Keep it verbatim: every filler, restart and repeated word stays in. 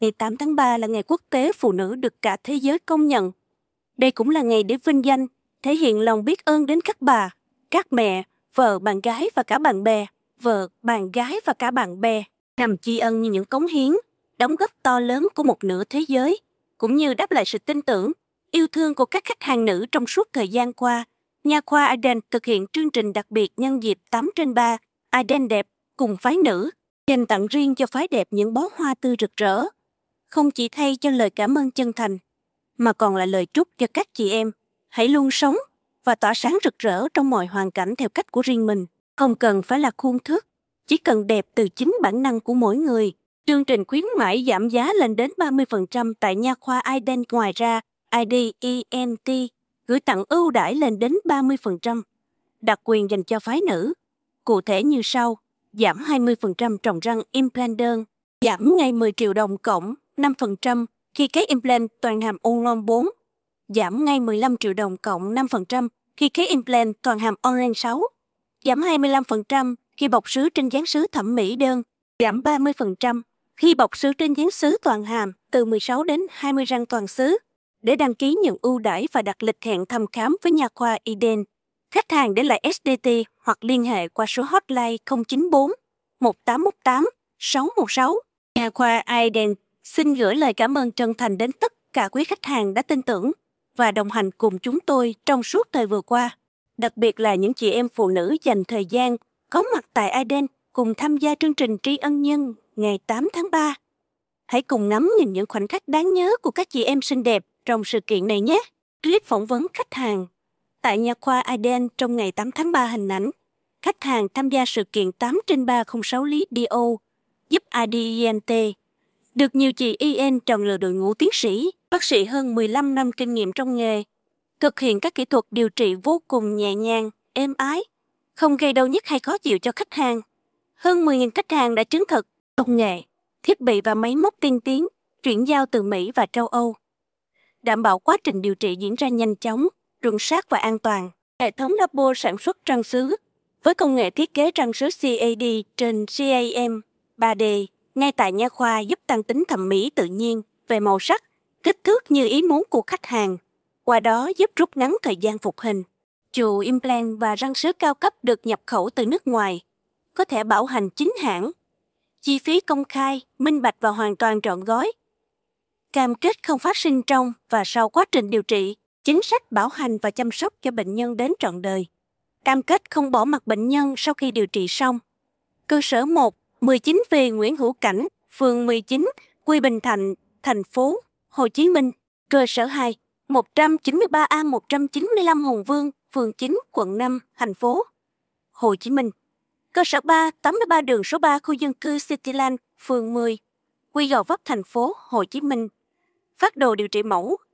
Ngày tám tháng ba là ngày quốc tế phụ nữ được cả thế giới công nhận. Đây cũng là ngày để vinh danh, thể hiện lòng biết ơn đến các bà, các mẹ, vợ, bạn gái và cả bạn bè, vợ, bạn gái và cả bạn bè, nhằm tri ân như những cống hiến, đóng góp to lớn của một nửa thế giới, cũng như đáp lại sự tin tưởng, yêu thương của các khách hàng nữ trong suốt thời gian qua. Nha khoa Eden thực hiện chương trình đặc biệt nhân dịp tám trên ba, Eden đẹp, cùng phái nữ, dành tặng riêng cho phái đẹp những bó hoa tươi rực rỡ. Không chỉ thay cho lời cảm ơn chân thành, mà còn là lời chúc cho các chị em hãy luôn sống và tỏa sáng rực rỡ trong mọi hoàn cảnh theo cách của riêng mình. Không cần phải là khuôn thước, chỉ cần đẹp từ chính bản năng của mỗi người. Chương trình khuyến mãi giảm giá lên đến ba mươi phần trăm tại nha khoa Iden. Ngoài ra, i đê e en tê gửi tặng ưu đãi lên đến ba mươi phần trăm, đặc quyền dành cho phái nữ. Cụ thể như sau: giảm hai mươi phần trăm trồng răng implant đơn, giảm ngay mười triệu đồng cộng năm phần trăm khi cấy implant toàn hàm Onlon bốn, giảm ngay mười lăm triệu đồng cộng năm phần trăm khi cấy implant toàn hàm Onlen sáu, giảm hai mươi lăm phần trăm khi bọc sứ trên dán sứ thẩm mỹ đơn, giảm ba mươi phần trăm khi bọc sứ trên dán sứ toàn hàm từ mười sáu đến hai mươi răng toàn sứ. Để đăng ký nhận ưu đãi và đặt lịch hẹn thăm khám với nha khoa Eden, khách hàng để lại ét đê tê hoặc liên hệ qua số hotline không chín bốn một tám một tám sáu một sáu. Nha khoa Eden xin gửi lời cảm ơn chân thành đến tất cả quý khách hàng đã tin tưởng và đồng hành cùng chúng tôi trong suốt thời vừa qua. Đặc biệt là những chị em phụ nữ dành thời gian có mặt tại Eden cùng tham gia chương trình tri ân nhân ngày tám tháng ba. Hãy cùng ngắm nhìn những khoảnh khắc đáng nhớ của các chị em xinh đẹp trong sự kiện này nhé. Clip phỏng vấn khách hàng tại nha khoa Eden trong ngày tám tháng ba. Hình ảnh khách hàng tham gia sự kiện tám trên ba không sáu lý đê ô giúp i đê e en tê. Được nhiều chị i en chọn lựa đội ngũ tiến sĩ, bác sĩ hơn mười lăm năm kinh nghiệm trong nghề, thực hiện các kỹ thuật điều trị vô cùng nhẹ nhàng, êm ái, không gây đau nhức hay khó chịu cho khách hàng. Hơn mười nghìn khách hàng đã chứng thực công nghệ, thiết bị và máy móc tiên tiến, chuyển giao từ Mỹ và châu Âu, đảm bảo quá trình điều trị diễn ra nhanh chóng, chuẩn xác và an toàn. Hệ thống labo sản xuất răng sứ với công nghệ thiết kế răng sứ xê a đê trên xê a em ba D ngay tại nha khoa giúp tăng tính thẩm mỹ tự nhiên về màu sắc, kích thước như ý muốn của khách hàng, qua đó giúp rút ngắn thời gian phục hình. Chù implant và răng sứ cao cấp được nhập khẩu từ nước ngoài, có thể bảo hành chính hãng, chi phí công khai, minh bạch và hoàn toàn trọn gói. Cam kết không phát sinh trong và sau quá trình điều trị, chính sách bảo hành và chăm sóc cho bệnh nhân đến trọn đời. Cam kết không bỏ mặc bệnh nhân sau khi điều trị xong. Cơ sở một, mười chín V Nguyễn Hữu Cảnh, phường mười chín, Quy Bình Thạnh, thành phố Hồ Chí Minh. Cơ sở hai, một trăm chín mươi ba A một trăm chín mươi lăm Hùng Vương, phường chín, quận năm, thành phố Hồ Chí Minh. Cơ sở ba, tám mươi ba đường số ba khu dân cư Cityland, phường mười, Quy Gò Vấp, thành phố Hồ Chí Minh. Phác đồ điều trị mẫu,